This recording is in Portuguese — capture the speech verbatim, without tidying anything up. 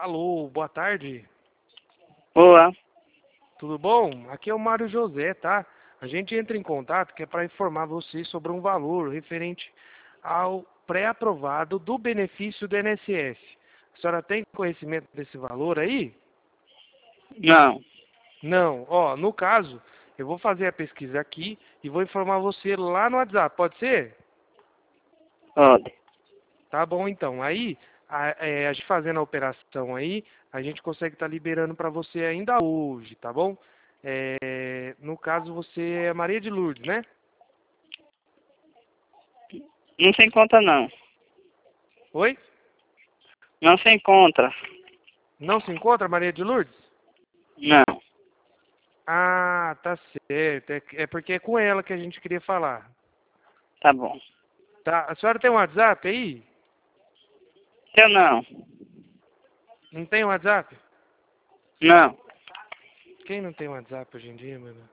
Alô, boa tarde. Boa. Tudo bom? Aqui é o Mário José, tá? A gente entra em contato que é para informar você sobre um valor referente ao pré-aprovado do benefício do I N S S. A senhora tem conhecimento desse valor aí? Não. Não. Ó, no caso, eu vou fazer a pesquisa aqui e vou informar você lá no WhatsApp, pode ser? Pode. Tá bom, então. Aí, a, é, a gente fazendo a operação aí, a gente consegue estar liberando para você ainda hoje, tá bom? É, no caso, você é Maria de Lourdes, né? Não se encontra, não. Oi? Não se encontra. Não se encontra Maria de Lourdes? Não. Ah, tá certo. É, é porque é com ela que a gente queria falar. Tá bom. Tá? A senhora tem um WhatsApp aí? Eu não. Não tem um WhatsApp? Não. Quem não tem WhatsApp hoje em dia, mano?